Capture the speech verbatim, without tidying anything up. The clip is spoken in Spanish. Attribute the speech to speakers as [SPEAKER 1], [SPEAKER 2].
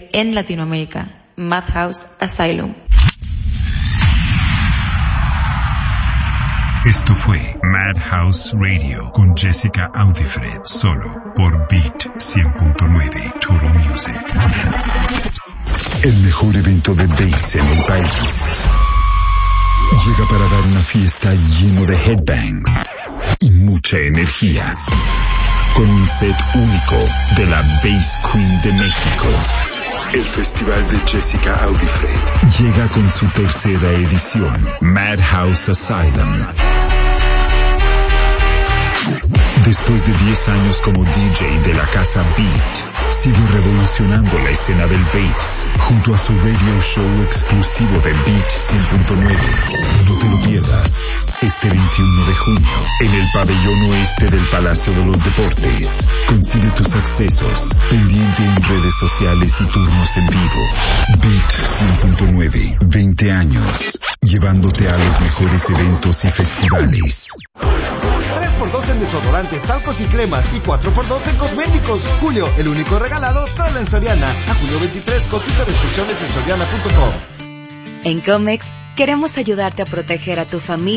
[SPEAKER 1] en Latinoamérica. Madhouse Asylum.
[SPEAKER 2] Esto fue Madhouse Radio con Jessica Audifred, solo por Beat cien punto nueve Total Music. El mejor evento de bass en el país llega para dar una fiesta lleno de headbangs y mucha energía, con un set único de la Bass Queen de México. El Festival de Jessica Audifred llega con su tercera edición, Madhouse Asylum. Después de diez años como D J de la casa Beat, sigue revolucionando la escena del bass junto a su radio show exclusivo de Beat cien punto nueve. No te lo pierdas. Este veintiuno de junio, en el pabellón oeste del Palacio de los Deportes. Consigue tus accesos, pendiente en redes sociales y turnos en vivo. Beat cien punto nueve, veinte años, llevándote a los mejores eventos y festivales.
[SPEAKER 3] tres por dos en desodorantes, talcos y cremas y cuatro por dos en cosméticos. Julio, el único regalado solo en Soriana. A julio veintitrés, consulta restricciones en soriana punto com.
[SPEAKER 4] En Comex queremos ayudarte a proteger a tu familia